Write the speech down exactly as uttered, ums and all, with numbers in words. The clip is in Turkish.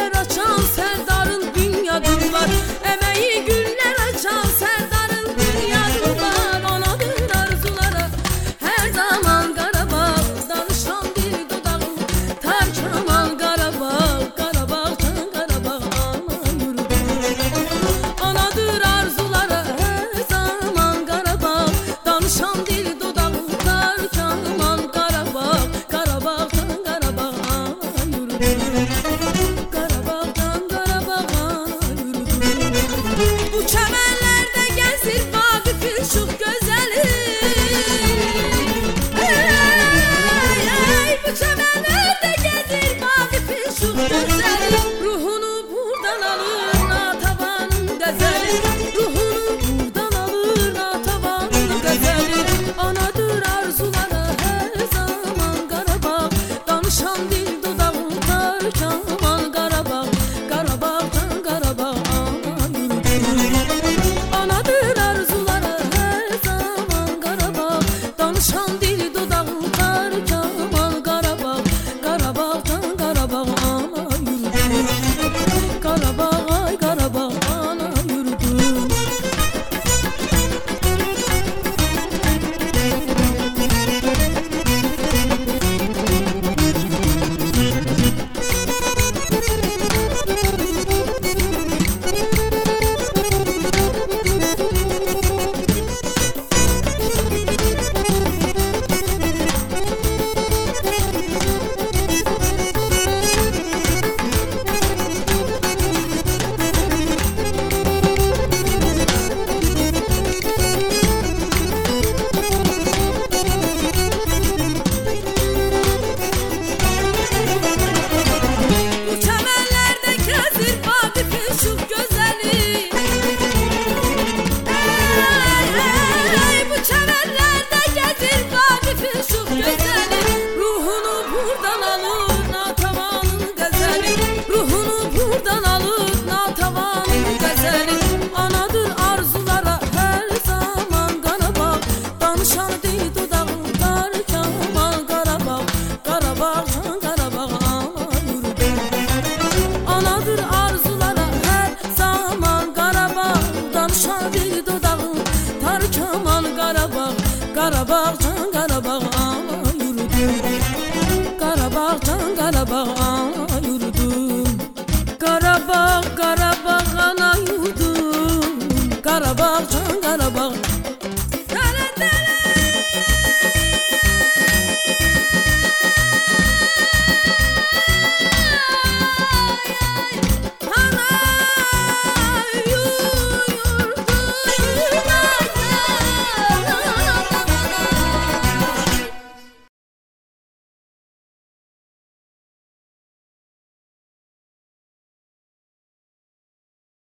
güller açan Serdar'ın dünyadır var. Emeği güller açan Serdar'ın dünyadır var. Anadır arzulara her zaman Qarabağ, danışan dil dodağı tar kamal Qarabağ, Qarabağdan Qarabağ ana yurdu. Anadır arzulara her zaman Qarabağ, danışan dil dodağı tar kamal Qarabağ, Qarabağdan Qarabağ ana yurdu. Qarabağdan Qarabağ ana yurdu. Bu çəmənlərdə gəzir Vaqif Üşüq gözəli. Ey, ey, bu çəmənlərdə gəzir Vaqif Üşüq gözəli. Ruhunu buradan alır Natavanın qəzəli. Ruhunu buradan alır Natavanın qəzəli. Anadır arzulara hər zaman Qarabağ, danışan dil dodağı tar kamal Qarabağ, Qarabağdan Qarabağ ana yurdu. Anadır arzulara her zaman Qarabağ, danışan dil dodağı tar kamal Qarabağ, Qarabağdan Qarabağ ana yurdu. Qarabağ ay Qarabağ ana yurdu. Bu çəmənlərdə gəzir Vaqif Üşüq gözəli. Ey, ey, bu çəmənlərdə gəzir Vaqif Üşüq gözəli. Ruhunu buradan alır Natavanın qəzəli. Ruhunu buradan alır Natavanın qəzəli. Anadır arzulara hər zaman Qarabağ, danışan dil dodağı tar kamal Qarabağ, Qarabağdan Qarabağ ana yurdu. Anadır arzulara her zaman Qarabağ, danışan dil dodağı tar kamal Qarabağ, Qarabağdan Qarabağ ana yurdu. Qarabağdan Qarabağ ana